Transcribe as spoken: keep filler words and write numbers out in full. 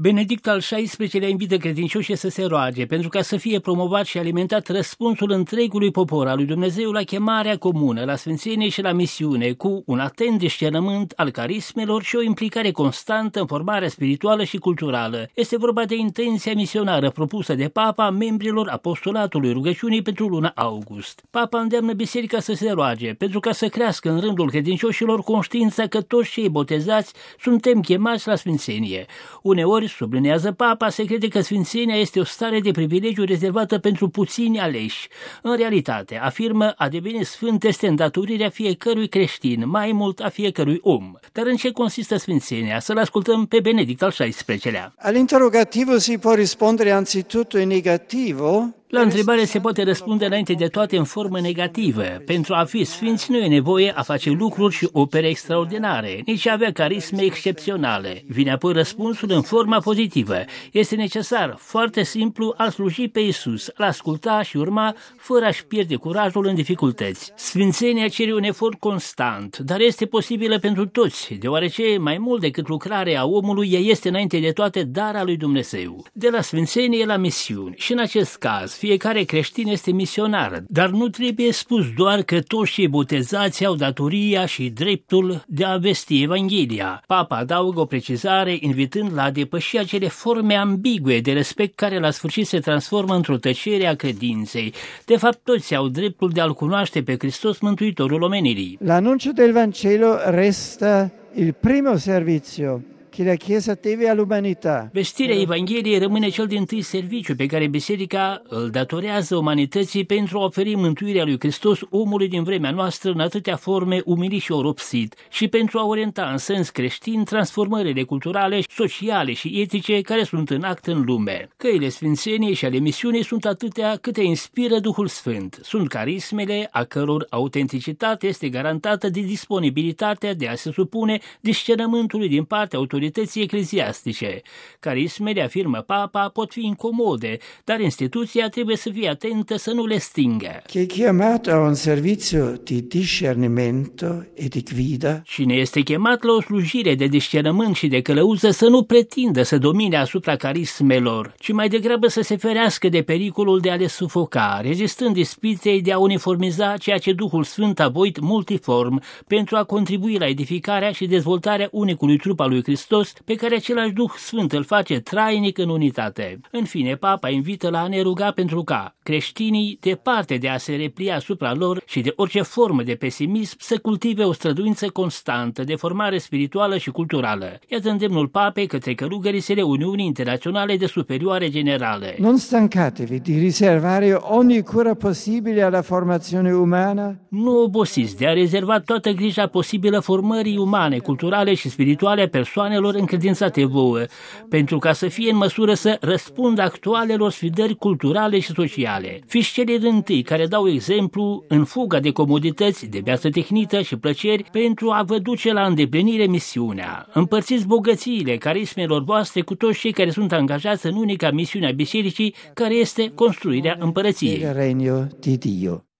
Benedict al șaisprezecelea invită credincioșii să se roage pentru ca să fie promovat și alimentat răspunsul întregului popor al lui Dumnezeu la chemarea comună, la sfințenie și la misiune, cu un atent discernământ al carismelor și o implicare constantă în formarea spirituală și culturală. Este vorba de intenția misionară propusă de Papa membrilor apostolatului rugăciunii pentru luna august. Papa îndeamnă biserica să se roage pentru ca să crească în rândul credincioșilor conștiința că toți cei botezați suntem chemați la sfințenie. Uneori, sublinează Papa, se crede că sfințenia este o stare de privilegiu rezervată pentru puțini aleși. În realitate, afirmă, a deveni sfânt este îndatorirea fiecărui creștin, mai mult a fiecărui om. Dar în ce consistă sfințenia? Să-l ascultăm pe Benedict al șaisprezecelea. All'interrogativo si può rispondere anzitutto in negativo. La întrebare se poate răspunde înainte de toate în formă negativă. Pentru a fi sfinți nu e nevoie a face lucruri și opere extraordinare, nici a avea carisme excepționale. Vine apoi răspunsul în forma pozitivă. Este necesar, foarte simplu, a sluji pe Iisus, a asculta și urma, fără a-și pierde curajul în dificultăți. Sfințenia cere un efort constant, dar este posibilă pentru toți, deoarece mai mult decât lucrarea omului, ea este înainte de toate dar al lui Dumnezeu. De la sfințenie la misiuni. Și în acest caz, fiecare creștin este misionar, dar nu trebuie spus doar că toți cei botezați au datoria și dreptul de a vesti Evanghelia. Papa adaugă o precizare invitând la a depăși acele forme ambigue de respect care la sfârșit se transformă într-o tăcere a credinței. De fapt, toți au dreptul de a-L cunoaște pe Hristos, Mântuitorul omenirii. L'annuncio del Vangelo resta il primo servizio che la Chiesa deve all'umanità. Vestirea Evangheliei rămâne cel dintâi serviciu pe care biserica îl datorează umanității pentru a oferi mântuirea lui Hristos omului din vremea noastră în atâtea forme umilit și oropsit și pentru a orienta în sens creștin transformările culturale, sociale și etice care sunt în act în lume. Căile sfințeniei și ale misiunii sunt atâtea câte inspiră Duhul Sfânt. Sunt carismele a căror autenticitate este garantată de disponibilitatea de a se supune discernământului din partea autorității ecleziastice. Carismele, afirmă Papa, pot fi incomode, dar instituția trebuie să fie atentă să nu le stingă. Chi è chiamato a un servizio di discernimento e di guida. Cine este chemat la o slujire de discernământ și de călăuză să nu pretindă să domine asupra carismelor, ci mai degrabă să se ferească de pericolul de a le sufoca, rezistând ispitei de a uniformiza ceea ce Duhul Sfânt a voit multiform pentru a contribui la edificarea și dezvoltarea unicului trup al lui Hristos, pe care același Duh Sfânt îl face trainic în unitate. În fine, Papa invită la a ne ruga pentru ca creștinii, departe de a se replia asupra lor și de orice formă de pesimism, să cultive o străduință constantă de formare spirituală și culturală. Iată îndemnul Papei către călugărisele Uniunii Internaționale de Superioare Generale. Non stancatevi di riservare ogni cura possibile alla formazione umana. Nu obosiți de a rezerva toată grija posibilă formării umane, culturale și spirituale a persoanelor încredințate vouă, pentru ca să fie în măsură să răspundă actualelor sfidări culturale și sociale. Fiți cele dintâi care dau exemplu în fuga de comodități, de viață tehnită și plăceri pentru a vă duce la îndeplinire misiunea. Împărțiți bogățiile carismelor voastre cu toți cei care sunt angajați în unica misiune a bisericii, care este construirea împărăției. Il regno di Dio.